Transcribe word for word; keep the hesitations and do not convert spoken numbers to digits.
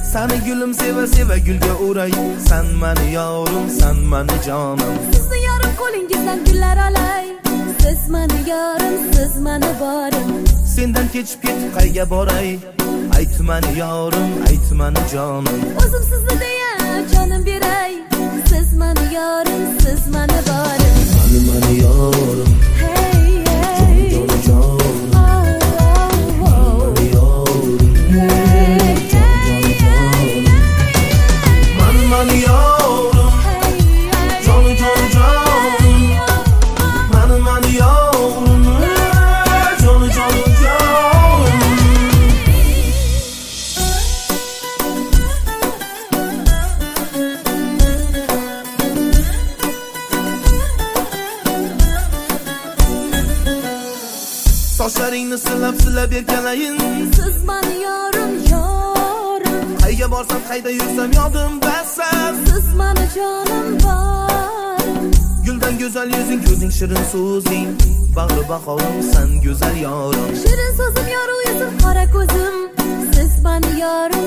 Seni gülüm seva seva gülga uray. Sen mani yorim, sen mani jonim. Sizni yorim qo'lingizdan gullar olay. Siz mani yorim, siz mani borim. Sendan kechib ketib qayga boray? Ayt mani yorim, ayt mani jonim. O'zim sizni deya jonim beray. Siz mani yorim, siz mani borim. Mani mani yorim. Hey hey. Jon jon jon. Oh oh oh. Mani yorim. Hey Jon jon jon. Mani mani yorim. Jon jon jon. Mani mani yorim. Jon jon jon. Sochlaringni silab silab erkalayin. Siz mani yorim, yorim. Qayga borsam, qayda yursam yodim basar. Siz mani jonim borim. Guldan go'zal yuzing, ko'zing shirin so'zing. Bag'ri bahorim sen go'zal yorim. Shirin so'zim yoru yuzim, qora ko'zim. Siz mani yorim,